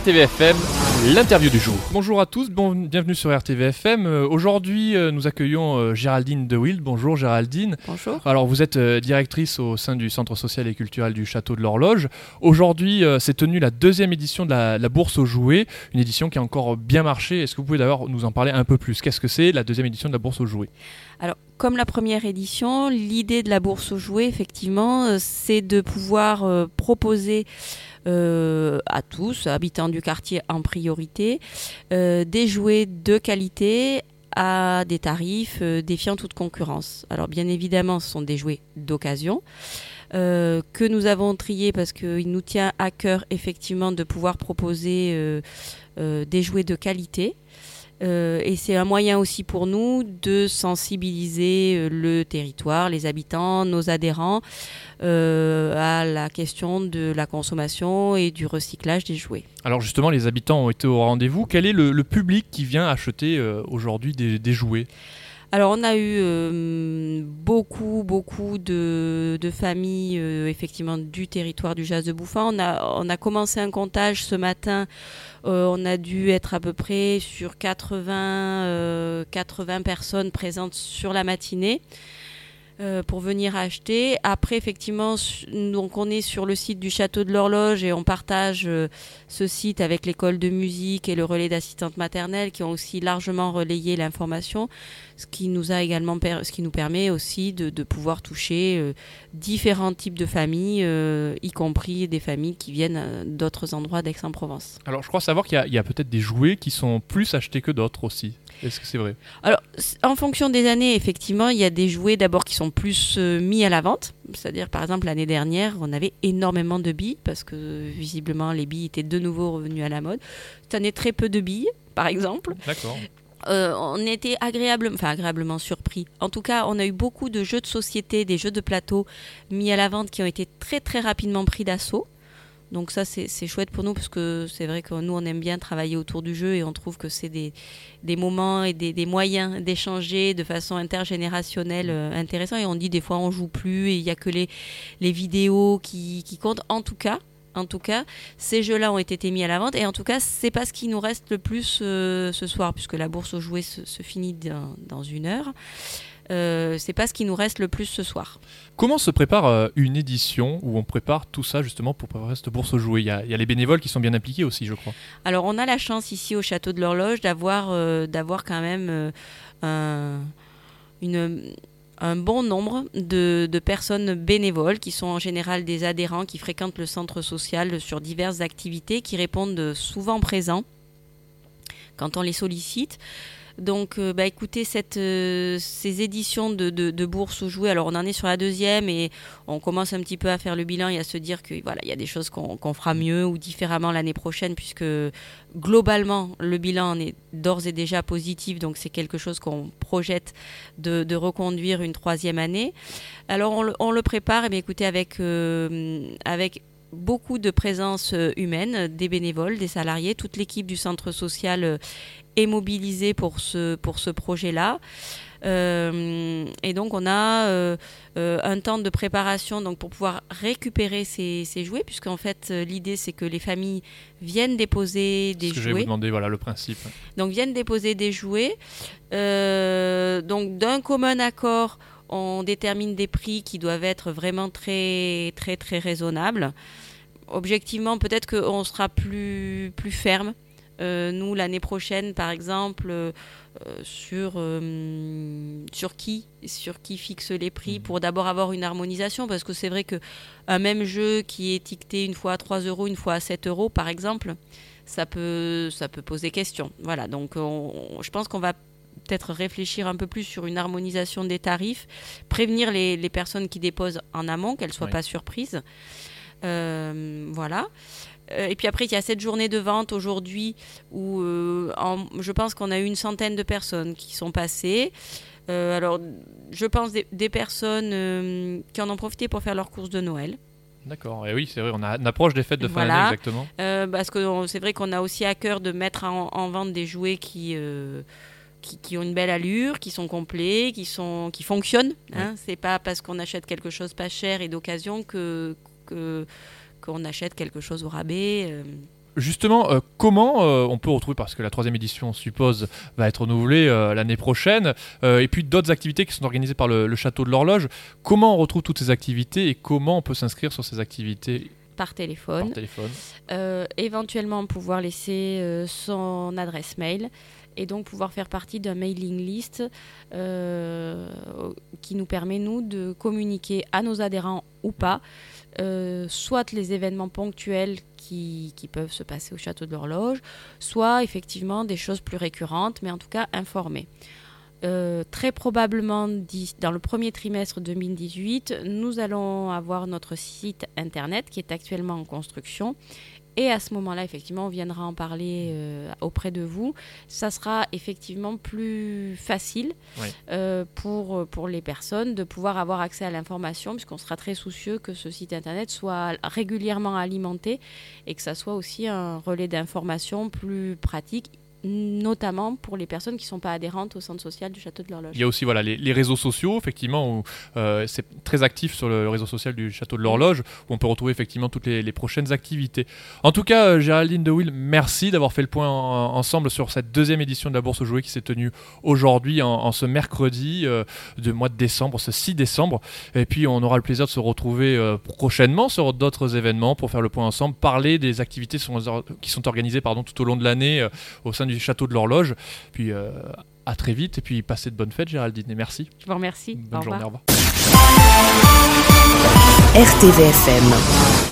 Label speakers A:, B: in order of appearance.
A: RTVFM, l'interview du jour. Bonjour à tous, bienvenue sur RTVFM. Aujourd'hui, nous accueillons Géraldine De Wilde. Bonjour Géraldine.
B: Bonjour.
A: Alors, vous êtes directrice au sein du Centre social et culturel du Château de l'Horloge. Aujourd'hui, s'est tenue la deuxième édition de la Bourse aux jouets, une édition qui a encore bien marché. Est-ce que vous pouvez d'abord nous en parler un peu plus ? Qu'est-ce que c'est la deuxième édition de la Bourse aux jouets ?
B: Alors, comme la première édition, l'idée de la Bourse aux jouets, effectivement, c'est de pouvoir proposer à tous, habitants du quartier en priorité, des jouets de qualité à des tarifs défiant toute concurrence. Alors bien évidemment, ce sont des jouets d'occasion que nous avons triés parce qu'il nous tient à cœur effectivement de pouvoir proposer des jouets de qualité. Et c'est un moyen aussi pour nous de sensibiliser le territoire, les habitants, nos adhérents à la question de la consommation et du recyclage des jouets.
A: Alors justement, les habitants ont été au rendez-vous. Quel est le public qui vient acheter aujourd'hui des jouets ?
B: Alors on a eu beaucoup de familles effectivement du territoire du Jas de Bouffan. On a commencé un comptage ce matin. On a dû être à peu près sur 80 personnes présentes sur la matinée pour venir acheter. Après, effectivement, donc on est sur le site du Château de l'Horloge et on partage ce site avec l'école de musique et le relais d'assistantes maternelles qui ont aussi largement relayé l'information, ce qui nous permet aussi de pouvoir toucher différents types de familles, y compris des familles qui viennent d'autres endroits d'Aix-en-Provence.
A: Alors, je crois savoir qu'il y a peut-être des jouets qui sont plus achetés que d'autres aussi. Est-ce que c'est vrai ?
B: Alors, en fonction des années, effectivement, il y a des jouets d'abord qui sont plus mis à la vente. C'est-à-dire, par exemple, l'année dernière, on avait énormément de billes parce que, visiblement, les billes étaient de nouveau revenues à la mode. Cette année, très peu de billes, par exemple.
A: D'accord.
B: On était agréablement surpris. En tout cas, on a eu beaucoup de jeux de société, des jeux de plateau mis à la vente qui ont été très, très rapidement pris d'assaut. Donc ça, c'est chouette pour nous parce que c'est vrai que nous, on aime bien travailler autour du jeu et on trouve que c'est des moments et des moyens d'échanger de façon intergénérationnelle intéressants. Et on dit des fois, on joue plus et il n'y a que les vidéos qui comptent. En tout cas, ces jeux-là ont été mis à la vente et en tout cas, c'est pas ce qui nous reste le plus ce soir puisque la bourse aux jouets se finit dans 1 heure. C'est pas ce qui nous reste le plus ce soir.
A: Comment se prépare une édition où on prépare tout ça justement pour préparer cette bourse aux jouets ? Il y a les bénévoles qui sont bien impliqués aussi, je crois.
B: Alors on a la chance ici au Château de l'Horloge d'avoir quand même un bon nombre de personnes bénévoles qui sont en général des adhérents qui fréquentent le centre social sur diverses activités, qui répondent souvent présents quand on les sollicite. Donc, écoutez, ces éditions de bourse aux jouets, alors on en est sur la deuxième et on commence un petit peu à faire le bilan et à se dire que voilà, il y a des choses qu'on fera mieux ou différemment l'année prochaine puisque globalement le bilan en est d'ores et déjà positif, donc c'est quelque chose qu'on projette de reconduire une 3e année. Alors on le prépare, écoutez, avec beaucoup de présence humaine, des bénévoles, des salariés, toute l'équipe du centre social est mobilisée pour ce projet-là. Et donc on a un temps de préparation donc, pour pouvoir récupérer ces jouets, puisqu'en fait l'idée c'est que les familles viennent déposer des jouets.
A: C'est ce que je vais vous demander, voilà le principe.
B: Donc viennent déposer des jouets. Donc d'un commun accord, on détermine des prix qui doivent être vraiment très très très raisonnables. Objectivement, peut-être qu'on sera plus ferme. Nous, l'année prochaine, par exemple, sur qui fixe les prix pour d'abord avoir une harmonisation, parce que c'est vrai qu'un même jeu qui est étiqueté une fois à 3 €, une fois à 7 €, par exemple, ça peut poser question. Voilà, donc je pense qu'on va peut-être réfléchir un peu plus sur une harmonisation des tarifs, prévenir les personnes qui déposent en amont, qu'elles ne soient pas surprises. Voilà. Et puis après, il y a cette journée de vente aujourd'hui où je pense qu'on a eu 100 de personnes qui sont passées. Alors, je pense des personnes qui en ont profité pour faire leurs courses de Noël.
A: D'accord, et oui, c'est vrai, on approche des fêtes de fin d'année, exactement.
B: Parce que c'est vrai qu'on a aussi à cœur de mettre en vente des jouets qui ont une belle allure, qui sont complets, qui fonctionnent. Hein. C'est pas parce qu'on achète quelque chose pas cher et d'occasion qu'on achète quelque chose au rabais.
A: Justement, comment on peut retrouver, parce que la 3e édition, on suppose, va être renouvelée l'année prochaine, et puis d'autres activités qui sont organisées par le Château de l'Horloge, comment on retrouve toutes ces activités et comment on peut s'inscrire sur ces activités ?
B: Par téléphone. Éventuellement pouvoir laisser son adresse mail et donc pouvoir faire partie d'un mailing list qui nous permet, nous, de communiquer à nos adhérents ou pas, soit les événements ponctuels qui peuvent se passer au Château de l'Horloge, soit effectivement des choses plus récurrentes, mais en tout cas informées. Très probablement dans le premier trimestre 2018, nous allons avoir notre site internet qui est actuellement en construction. Et à ce moment-là, effectivement, on viendra en parler auprès de vous. Ça sera effectivement plus facile pour les personnes de pouvoir avoir accès à l'information, puisqu'on sera très soucieux que ce site internet soit régulièrement alimenté et que ça soit aussi un relais d'information plus pratique, notamment pour les personnes qui ne sont pas adhérentes au centre social du Château de l'Horloge.
A: Il y a aussi les réseaux sociaux, effectivement, où c'est très actif sur le réseau social du Château de l'Horloge, où on peut retrouver effectivement toutes les prochaines activités. En tout cas, Géraldine de Wil, merci d'avoir fait le point ensemble sur cette 2e édition de la Bourse aux Jouets qui s'est tenue aujourd'hui, en ce mercredi de mois de décembre, ce 6 décembre. Et puis, on aura le plaisir de se retrouver prochainement sur d'autres événements pour faire le point ensemble, parler des activités qui sont organisées tout au long de l'année au sein du Château de l'Horloge. Puis à très vite et puis passez de bonnes fêtes, Géraldine, et merci.
B: Je vous remercie.
A: Bonne journée, au revoir.
C: RTVFM